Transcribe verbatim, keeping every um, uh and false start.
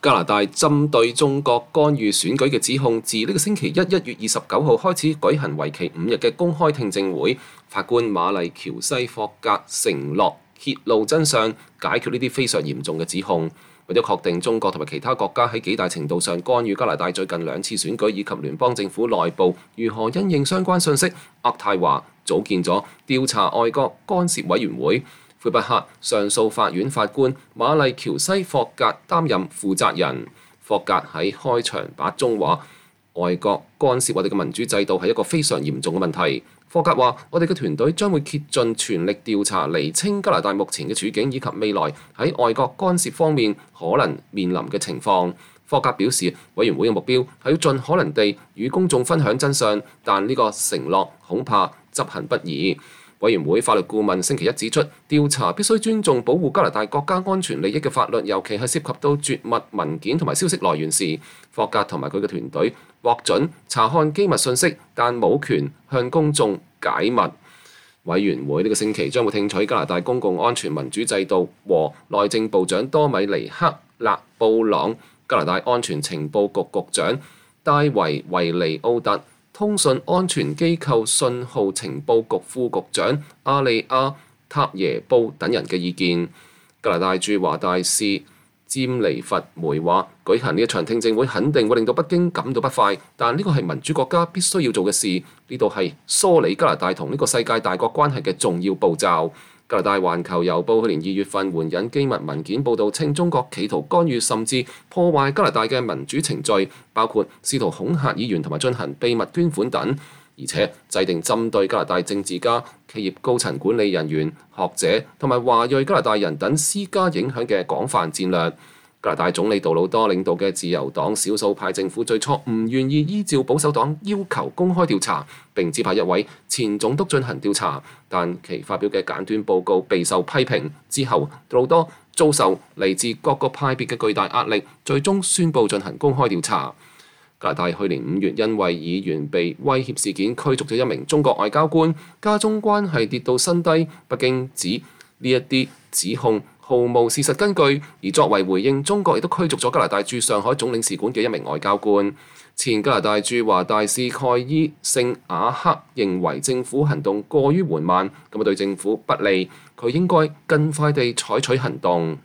加拿大針對中國干預選舉嘅指控，自呢個星期一一月二十九號開始舉行為期五日嘅公開聽證會。法官瑪麗喬西霍格承諾揭露真相，解決呢啲非常嚴重嘅指控。為咗確定中國同埋其他國家喺幾大程度上干預加拿大最近兩次選舉以及聯邦政府內部如何因應相關信息，渥太華組建咗調查外國干涉委員會。魁北克上訴法院法官瑪麗喬西霍格擔任負責人。霍格喺開場白中話：外國干涉我哋嘅民主制度係一個非常嚴重嘅問題。霍格話：我哋嘅團隊將會竭盡全力調查釐清加拿大目前嘅處境以及未來喺外國干涉方面可能面臨嘅情況。霍格表示，委員會嘅目標係要盡可能地與公眾分享真相，但呢個承諾恐怕執行不易。委員會法律顧問星期一指出，調查必須尊重保護加拿大國家安全利益嘅法律，尤其係涉及到絕密文件同埋消息來源時，霍格同埋佢嘅團隊獲准查看機密信息，但冇權向公眾解密。委員會呢個星期將會聽取加拿大公共安全民主制度和內政部長多米尼克勒布朗、加拿大安全情報局局長戴維維尼奧特、通訊安全機構信號情報局副局長阿利亞塔耶布等人嘅意見。加拿大駐華大使詹尼弗梅話：舉行呢一場聽證會肯定會令到北京感到不快，但呢個係民主國家必須要做嘅事。呢度係梳理加拿大同呢個世界大國關係嘅重要步驟。加拿大環球郵報去年二月份援引機密文件報導稱，中國企圖干預甚至破壞加拿大嘅民主程序，包括試圖恐嚇議員同埋進行秘密捐款等，而且制定針對加拿大政治家、企業高層管理人員、學者同埋華裔加拿大人等施加影響嘅廣泛戰略。加拿大總理杜魯多領導嘅自由黨少數派政府最初唔願意依照保守黨要求公開調查，並指派一位前總督進行調查，但其發表嘅簡短報告備受批評。之後，杜魯多遭受嚟自各個派別嘅巨大壓力，最終宣布進行公開調查。加拿大去年五月因為議員被威脅事件驅逐咗一名中國外交官，加中關係跌到新低。北京指呢一啲指控毫無事實根據，而作為回應，中國亦都驅逐咗加拿大駐上海總領事館嘅一名外交官。前加拿大駐華大使蓋伊聖雅克認為政府行動過於緩慢，咁啊對政府不利，佢應該更快地採取行動。